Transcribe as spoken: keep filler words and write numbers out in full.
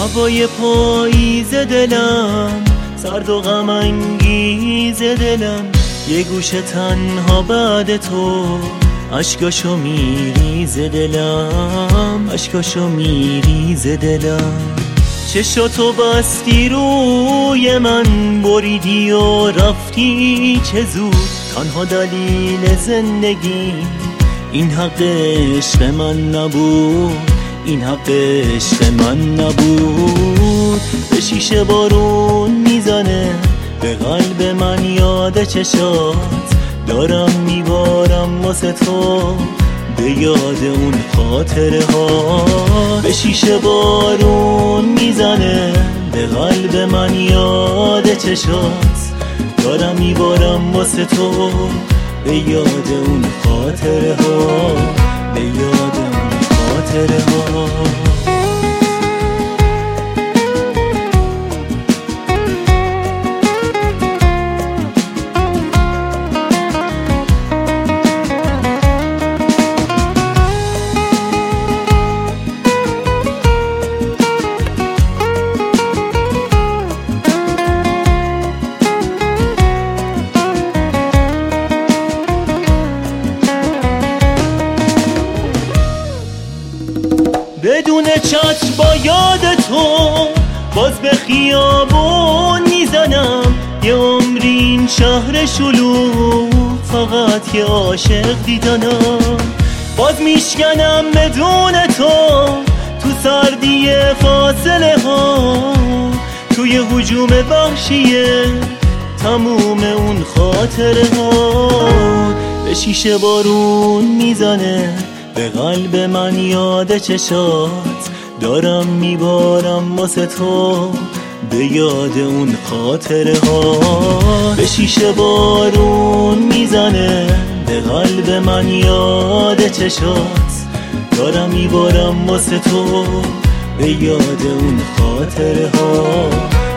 هوای پاییز دلم، سرد و غم انگیز دلم، یه گوشه تنها بعد تو، اشکاشو میریز دلم، اشکاشو میریز دلم. چشاتو بستی روی من، بریدی و رفتی چه زود، تنها دلیل زندگی این حق عشق من نبود، این حق عشق من نبود. به شیشه بارون میزنه، به قلب من یاد چشات، دارم میبارم واسه تو، به یاد اون خاطره ها. به شیشه بارون میزنه، به قلب من یاد چشات، دارم میبارم واسه تو، به یاد اون خاطره ها، به یاد اون خاطره ها. بدون چتر با یاد تو، باز به خیابون میزنم، یه عمری این شهر شلوغ، فقط یه عاشق دیدنم. باز میشکنم بدون تو، تو سردی فاصله ها، توی هجوم وحشیه تموم اون خاطره ها. به شیشه بارون میزنه، به قلب من یاد چشات، دارم میبارم واسه تو، به یاد اون خاطره ها. به شیشه بارون میزنه، به قلب من یاد چشات، دارم میبارم واسه تو، به یاد اون خاطره ها.